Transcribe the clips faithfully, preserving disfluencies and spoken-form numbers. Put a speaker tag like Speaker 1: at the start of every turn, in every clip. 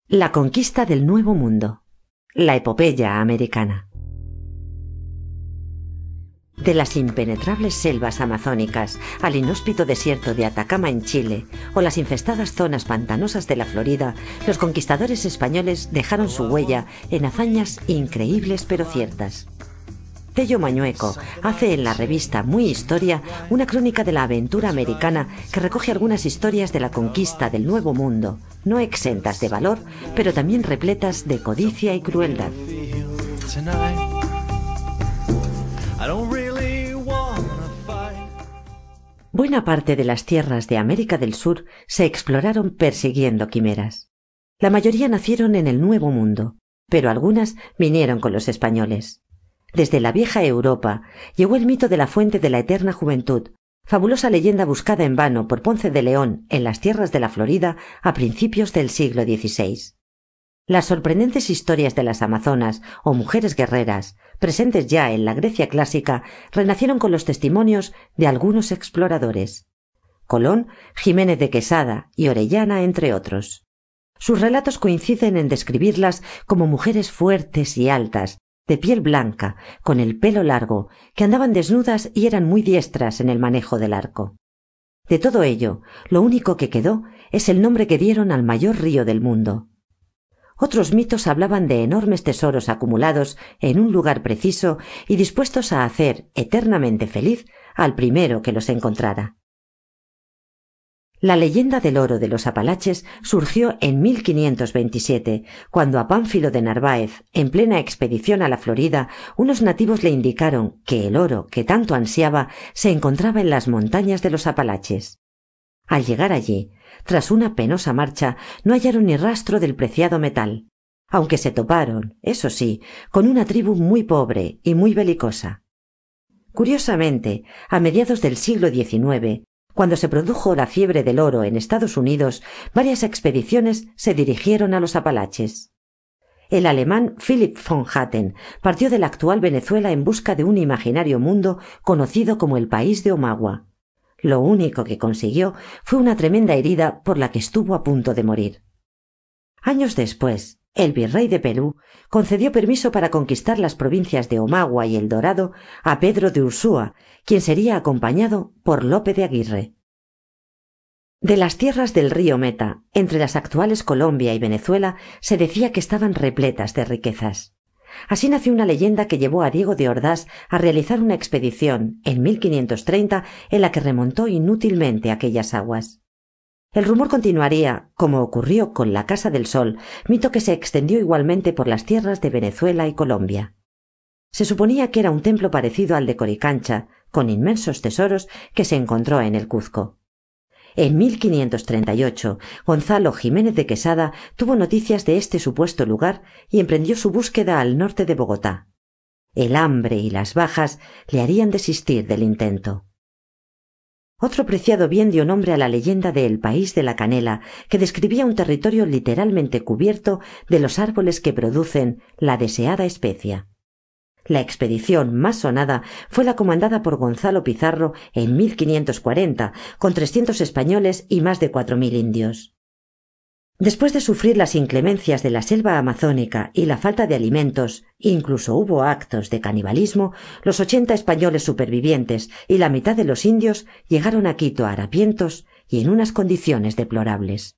Speaker 1: La conquista del Nuevo Mundo. La epopeya americana. De las impenetrables selvas amazónicas al inhóspito desierto de Atacama en Chile o las infestadas zonas pantanosas de la Florida, los conquistadores españoles dejaron su huella en hazañas increíbles pero ciertas. Tello Mañueco hace en la revista Muy Historia una crónica de la aventura americana que recoge algunas historias de la conquista del Nuevo Mundo, no exentas de valor, pero también repletas de codicia y crueldad. Buena parte de las tierras de América del Sur se exploraron persiguiendo quimeras. La mayoría nacieron en el Nuevo Mundo, pero algunas vinieron con los españoles. Desde la vieja Europa llegó el mito de la fuente de la eterna juventud, fabulosa leyenda buscada en vano por Ponce de León en las tierras de la Florida a principios del siglo dieciséis. Las sorprendentes historias de las amazonas o mujeres guerreras, presentes ya en la Grecia clásica, renacieron con los testimonios de algunos exploradores. Colón, Jiménez de Quesada y Orellana, entre otros. Sus relatos coinciden en describirlas como mujeres fuertes y altas, de piel blanca, con el pelo largo, que andaban desnudas y eran muy diestras en el manejo del arco. De todo ello, lo único que quedó es el nombre que dieron al mayor río del mundo. Otros mitos hablaban de enormes tesoros acumulados en un lugar preciso y dispuestos a hacer eternamente feliz al primero que los encontrara. La leyenda del oro de los Apalaches surgió en mil quinientos veintisiete, cuando a Pánfilo de Narváez, en plena expedición a la Florida, unos nativos le indicaron que el oro que tanto ansiaba se encontraba en las montañas de los Apalaches. Al llegar allí, tras una penosa marcha, no hallaron ni rastro del preciado metal, aunque se toparon, eso sí, con una tribu muy pobre y muy belicosa. Curiosamente, a mediados del siglo diecinueve, cuando se produjo la fiebre del oro en Estados Unidos, varias expediciones se dirigieron a los Apalaches. El alemán Philipp von Hatten partió de la actual Venezuela en busca de un imaginario mundo conocido como el País de Omagua. Lo único que consiguió fue una tremenda herida por la que estuvo a punto de morir. Años después, el virrey de Perú concedió permiso para conquistar las provincias de Omagua y El Dorado a Pedro de Ursúa, quien sería acompañado por Lope de Aguirre. De las tierras del río Meta, entre las actuales Colombia y Venezuela, se decía que estaban repletas de riquezas. Así nació una leyenda que llevó a Diego de Ordaz a realizar una expedición en mil quinientos treinta en la que remontó inútilmente aquellas aguas. El rumor continuaría, como ocurrió con la Casa del Sol, mito que se extendió igualmente por las tierras de Venezuela y Colombia. Se suponía que era un templo parecido al de Coricancha, con inmensos tesoros que se encontró en el Cuzco. En mil quinientos treinta y ocho, Gonzalo Jiménez de Quesada tuvo noticias de este supuesto lugar y emprendió su búsqueda al norte de Bogotá. El hambre y las bajas le harían desistir del intento. Otro preciado bien dio nombre a la leyenda de El País de la Canela, que describía un territorio literalmente cubierto de los árboles que producen la deseada especia. La expedición más sonada fue la comandada por Gonzalo Pizarro en mil quinientos cuarenta, con trescientos españoles y más de cuatro mil indios. Después de sufrir las inclemencias de la selva amazónica y la falta de alimentos, incluso hubo actos de canibalismo, los ochenta españoles supervivientes y la mitad de los indios llegaron a Quito harapientos y en unas condiciones deplorables.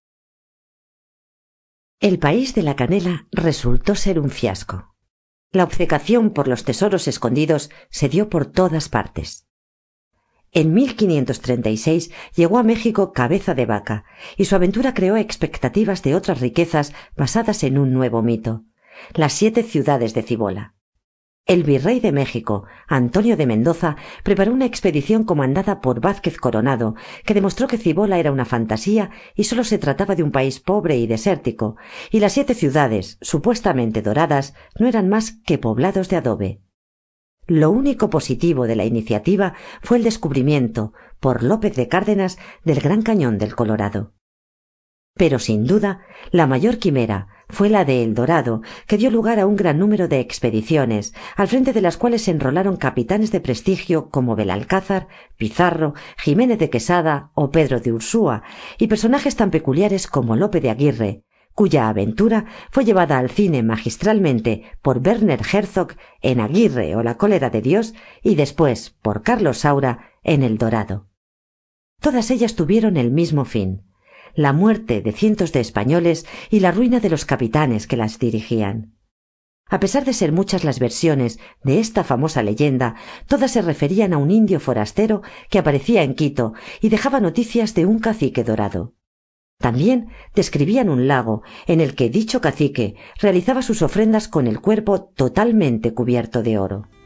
Speaker 1: El País de la Canela resultó ser un fiasco. La obcecación por los tesoros escondidos se dio por todas partes. En mil quinientos treinta y seis llegó a México Cabeza de Vaca, y su aventura creó expectativas de otras riquezas basadas en un nuevo mito: las siete ciudades de Cibola. El virrey de México, Antonio de Mendoza, preparó una expedición comandada por Vázquez Coronado, que demostró que Cibola era una fantasía y solo se trataba de un país pobre y desértico, y las siete ciudades, supuestamente doradas, no eran más que poblados de adobe. Lo único positivo de la iniciativa fue el descubrimiento, por López de Cárdenas, del Gran Cañón del Colorado. Pero sin duda, la mayor quimera fue la de El Dorado, que dio lugar a un gran número de expediciones, al frente de las cuales se enrolaron capitanes de prestigio como Belalcázar, Pizarro, Jiménez de Quesada o Pedro de Ursúa, y personajes tan peculiares como Lope de Aguirre, cuya aventura fue llevada al cine magistralmente por Werner Herzog en Aguirre o la cólera de Dios y después por Carlos Saura en El Dorado. Todas ellas tuvieron el mismo fin: la muerte de cientos de españoles y la ruina de los capitanes que las dirigían. A pesar de ser muchas las versiones de esta famosa leyenda, todas se referían a un indio forastero que aparecía en Quito y dejaba noticias de un cacique dorado. También describían un lago en el que dicho cacique realizaba sus ofrendas con el cuerpo totalmente cubierto de oro.